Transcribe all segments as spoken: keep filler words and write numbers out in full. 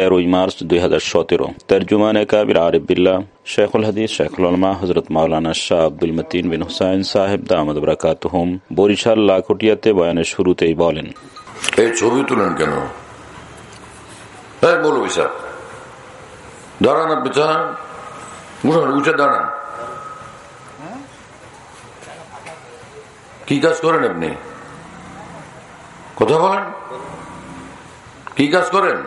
তেরোই মার্চ দুই হাজার সতেরো। তর্জুমানে কাবির আরিফ বিল্লাহ শেখুল হাদিস শেখুল উলামা হযরত মাওলানা শাহ আব্দুল মতিন বিন হুসাইন সাহেব দামাদ বারাকাতুহুম বরিশাল লাখটিয়াতে বয়ানের শুরুতেই বলেন, এই ছবি তুলেন কেন? হ্যাঁ মৌলভী সাহেব দাঁড়ান, আপনি চান উঠে দাঁড়ান। কি কাজ করেন আপনি? কথা বলেন, কি কাজ করেন?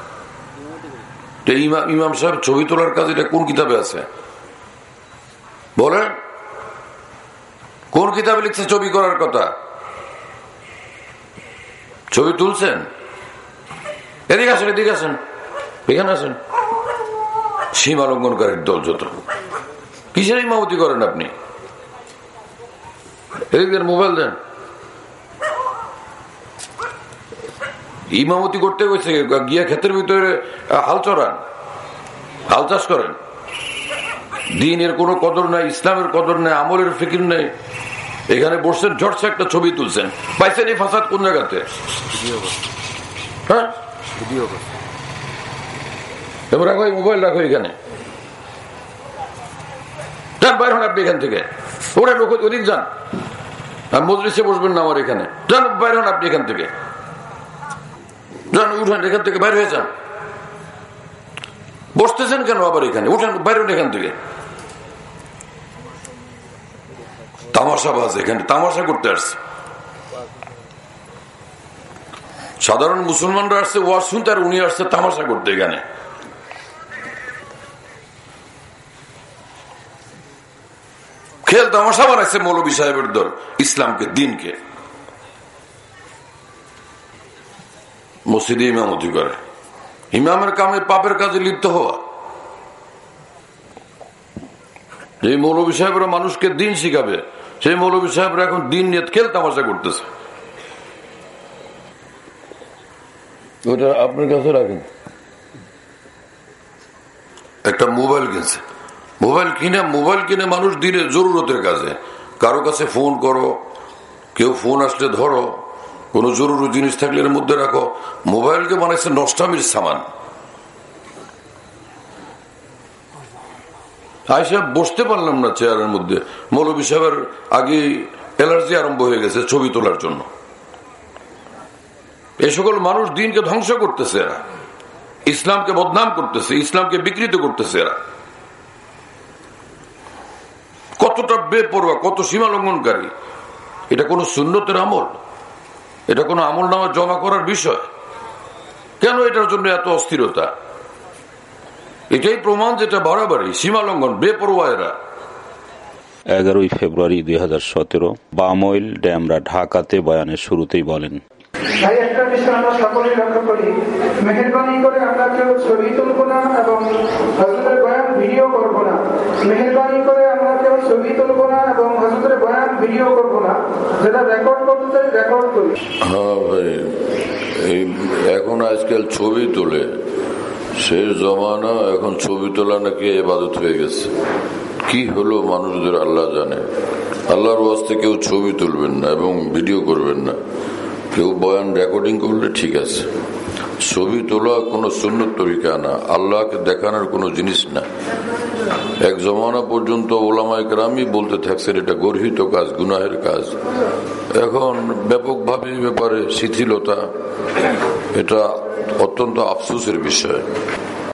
ইমাম সাহেব ছবি তোলার কাজ এটা কোন কিতাবে আছে বলেন? কোন কিতাবে লিখছে ছবি করার কথা? ছবি তুলছেন? এদিকে আসেন, এদিকে আসেন, এখানে আসেন। সীমা লঙ্ঘনকারীর দল যত। কিসের ইমামতি করেন আপনি? এদিকে মোবাইল দেন। ইমামতি করতে গেছে গিয়া ক্ষেতের ভিতরে হাল চড়ান, হাল চাষ করেন। দিনের কোনো কদর নাই, ইসলামের কদর নাই, আমলের ফিকির নেই। এখানে বসছেন, ঝটছে একটা ছবি তুলছেন। পাইছেন এই ফাসাদ কোন জায়গাতে? হ্যাঁ এবার রাখো, মোবাইল রাখো এখানে। যান বাইর হন আপনি এখান থেকে, ওরা লোক ওদিক যান। আর মজলিসে বসবেন না আমার এখানে। যান বাইর হন আপনি এখান থেকে, যান উঠেন এখান থেকে, বাইরে হয়ে যান। বসতেছেন কেন আবার এখানে? উঠেন বাইরে এখান থেকে। তামাশাবাজ এখানে তামাশা করতে আসছে। সাধারণ মুসলমানরা আসছে ওয়াজ শুনতে, আর উনি আসছে তামাশা করতে এখানে। খেল তামাশা বানাইছে মৌলভী সাহেবের দল ইসলামকে, দিনকে। মসজিদে ইমামতি করে, ইমামের কামে পাপের কাজে লিপ্ত হওয়া। যে মৌলভী সাহেবরা মানুষকে দিন শিখাবে, সেই মৌলভী সাহেবরা এখন দিন নিয়ে খেল তামাশা করতেছে। ওটা আপনার কাছে রাখেন। একটা মোবাইল কিনছে, মোবাইল কিনে মোবাইল কিনে মানুষ দিনে জরুরতের কাজে। কারো কাছে ফোন করো, কেউ ফোন আসলে ধরো, কোন জরুরি জিনিস থাকলে এর মধ্যে রাখো। মোবাইলকে বানাইছে নষ্টামির সামান। আইসা বসতে পারলাম না চেয়ারের মধ্যে। মৌলভী সাহেবের আগে অ্যালার্জি আরম্ভ হয়ে গেছে ছবি তোলার জন্য। এই সকল মানুষ দিনকে ধ্বংস করতেছে, এরা ইসলামকে বদনাম করতেছে, ইসলামকে বিকৃত করতেছে। এরা কতটা বেপরোয়া, কত সীমা লঙ্ঘনকারী। এটা কোন সুন্নতের আমল? এটা কোন আমল নামা জমা করার বিষয়? কেন এটার জন্য এত অস্থিরতা? এটাই প্রমাণ যেটা বাড়াবাড়ি, সীমা লঙ্ঘন, বেপরোয়া এরা। এগারোই ফেব্রুয়ারি দুই হাজার সতেরো বামইল ড্যামরা ঢাকাতে বয়ানের শুরুতেই বলেন, তাই একটা বিষয় আমরা সকলেই লক্ষ্য করি, মেহেরবানি করে আমরা কেউ ছবি তুলব না এবং হযরতের বয়ান ভিডিও করব না। মেহেরবানি করে আমরা কেউ ছবি তুলব না এবং হযরতের বয়ান ভিডিও করব না। যেটা রেকর্ড করতে চাই রেকর্ড করি। হ্যাঁ ভাই, এই এখন আজকাল ছবি তোলে, শেষ জমানা। এখন ছবি তোলা নাকি ইবাদত হয়ে গেছে। কি হলো মানুষদের আল্লাহ জানে। আল্লাহর ওয়াস্তে কেউ ছবি তুলবেন না এবং ভিডিও করবেন না। কেউ বয়ান রেকর্ডিং করলে ঠিক আছে, ছবি তোলা কোনো সুন্নত তরিকা না, আল্লাহকে দেখানোর কোনো জিনিস না। এক জমানা পর্যন্ত ওলামায়ে কেরামই বলতে থাকছেন এটা গর্হিত কাজ, গুনাহের কাজ। এখন ব্যাপকভাবে ব্যাপারে শিথিলতা, এটা অত্যন্ত আফসোসের বিষয়।